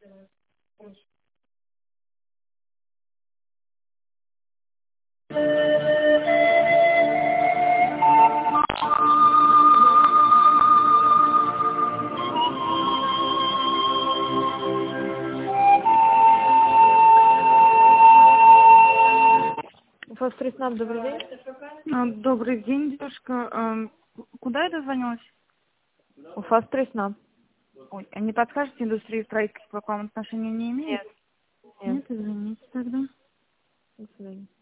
Фострисна, добрый день. Добрый день, девушка. Куда я дозвонилась? Фострисна. Ой, а не подскажете, индустрия строительства к вам отношения не имеет? Нет. Нет, извините тогда. До свидания.